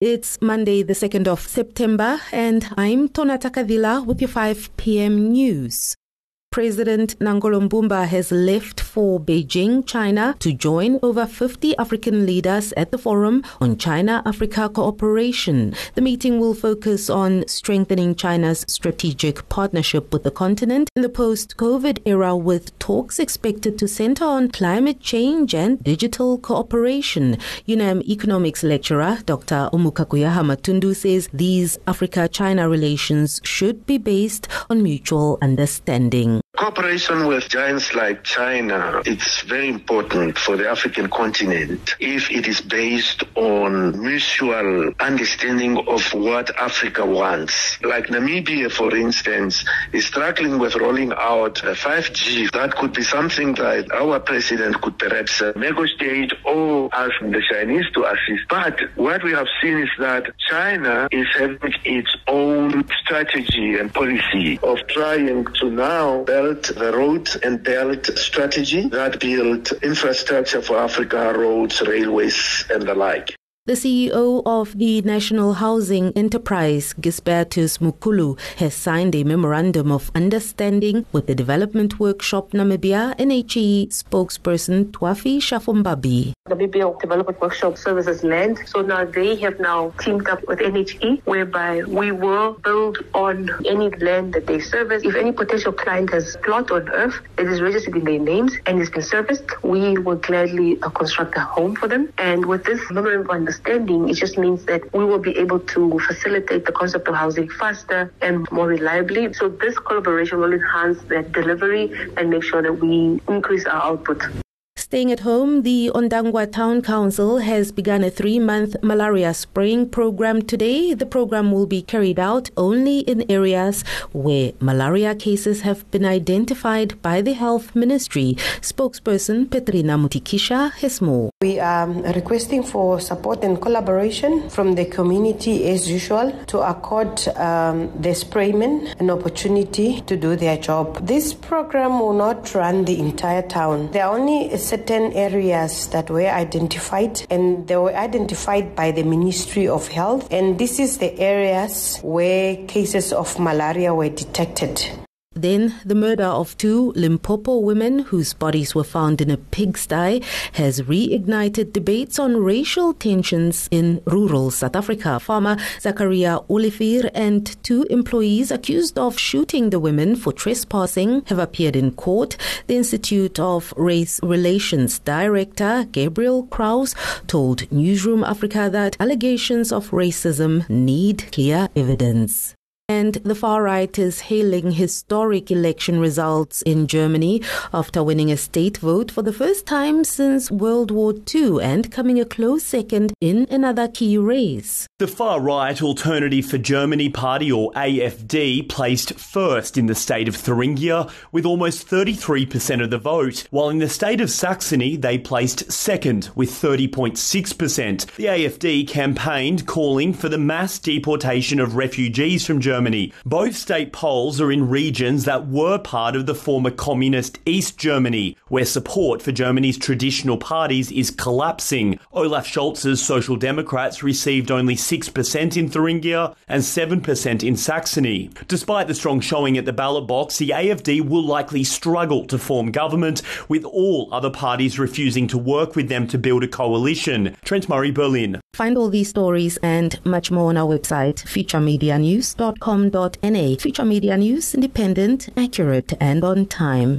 It's Monday, the 2nd of September, and I'm Tonata Kadila with your 5 p.m. news. President Nangolo Mbumba has left for Beijing, China, to join over 50 African leaders at the Forum on China-Africa Cooperation. The meeting will focus on strengthening China's strategic partnership with the continent in the post-COVID era, with talks expected to center on climate change and digital cooperation. UNAM economics lecturer Dr. Omukakuyaha Matundu says these Africa-China relations should be based on mutual understanding. Cooperation with giants like China, it's very important for the African continent if it is based on mutual understanding of what Africa wants. Like Namibia, for instance, is struggling with rolling out 5G. That could be something that our president could perhaps negotiate or ask the Chinese to assist. But what we have seen is that China is having its own strategy and policy of trying to now build the road and belt strategy that build infrastructure for Africa, roads, railways, and the like. The CEO of the National Housing Enterprise, Gisbertus Mukulu, has signed a memorandum of understanding with the Development Workshop Namibia NHE spokesperson Twafi Shafumbabi. Namibia Development Workshop services land, so now they have teamed up with NHE, whereby we will build on any land that they service. If any potential client has plot on earth that is registered in their names and has been serviced, we will gladly construct a home for them. And with this memorandum of understanding, it just means that we will be able to facilitate the concept of housing faster and more reliably. So this collaboration will enhance that delivery and make sure that we increase our output. Staying at home, the Ondangwa Town Council has begun a 3-month malaria spraying program today. The program will be carried out only in areas where malaria cases have been identified by the Health Ministry. Spokesperson Petrina Mutikisha has more. We are requesting for support and collaboration from the community as usual to accord the spraymen an opportunity to do their job. This program will not run the entire town. There are only certain areas that were identified, and they were identified by the Ministry of Health, and this is the areas where cases of malaria were detected. Then, the murder of 2 Limpopo women whose bodies were found in a pigsty has reignited debates on racial tensions in rural South Africa. Farmer Zachariah Olivier and 2 employees accused of shooting the women for trespassing have appeared in court. The Institute of Race Relations Director Gabriel Kraus told Newsroom Africa that allegations of racism need clear evidence. And the far right is hailing historic election results in Germany after winning a state vote for the first time since World War II and coming a close second in another key race. The far-right Alternative for Germany Party, or AfD, placed first in the state of Thuringia with almost 33% of the vote, while in the state of Saxony they placed second with 30.6%. The AfD campaigned calling for the mass deportation of refugees from Germany. Both state polls are in regions that were part of the former communist East Germany, where support for Germany's traditional parties is collapsing. Olaf Scholz's Social Democrats received only 6% in Thuringia and 7% in Saxony. Despite the strong showing at the ballot box, the AfD will likely struggle to form government, with all other parties refusing to work with them to build a coalition. Trent Murray, Berlin. Find all these stories and much more on our website, futuremedianews.com.na. Future Media News, independent, accurate, and on time.